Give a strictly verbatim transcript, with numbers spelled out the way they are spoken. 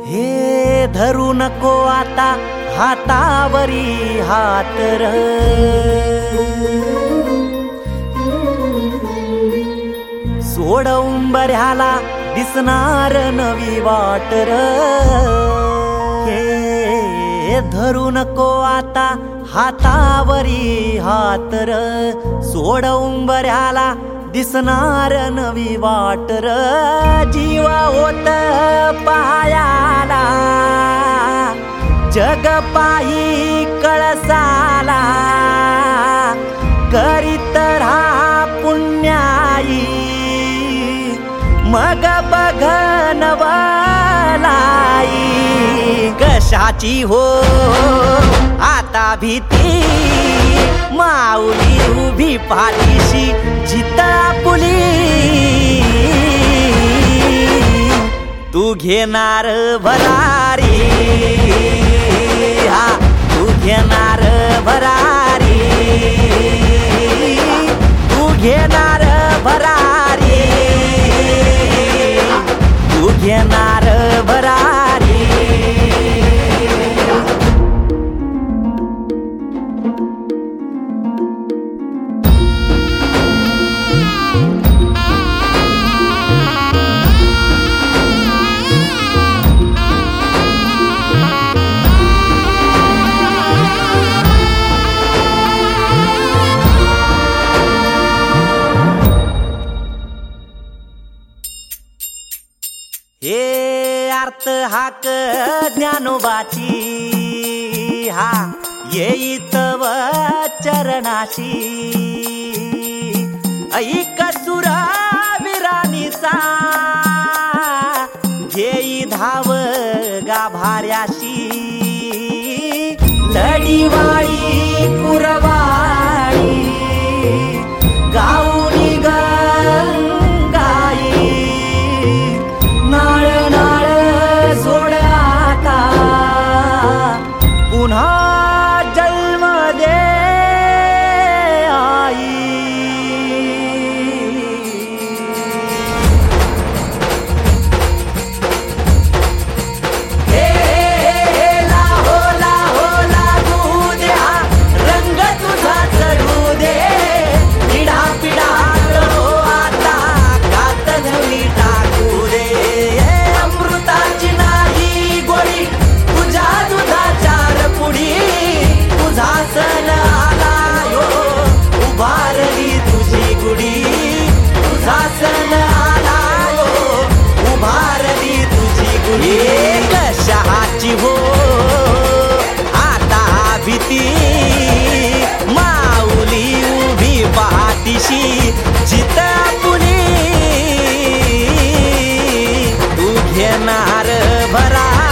हे धरू नको आता हातावरी हात र, सोड उंबऱ्याला दिसणार नवी वाट र. हे धरू नको आता हातावरी हात र, सोड उंबऱ्याला दिसणार नवी वाट र. जीवा होत पायाला जग पायी कळसाला, करीत राहा पुण्याई मग बघ नवलाई. कशाची हो आता भीती, माऊली उभी पाठीशी जिता पुली. तू घेणार भरारी, हा तू घेणार भरारी, तू घेणार भरारी, तू घेणार भरारी. हे अर्थ हाक ज्ञानोबाची, हा येईत व चरणाशी. ऐक सुरा विराणीचा, घेई धाव गाभाऱ्याशी. लढीवाळी कुरवाळी गाऊनी गंगाई, नाळ नाळ सोड आता पुन्हा जन्म दे आई. हे लाहो लाहो लागू दे, हा रंग तुझा चढू दे. पिढा पिढा हो आता कात धवली टाकू दे. अमृताची नाही गोडी तुझ्या दुधाचार पुढी, तुझा सण आला यो उभारली तुझी गुढी. तुझा सण आला यो उभारली तुझी गुढी. कशाची हो आता भीती, माऊली उभी पाठीशी जिता पुली. तू घेणार भरा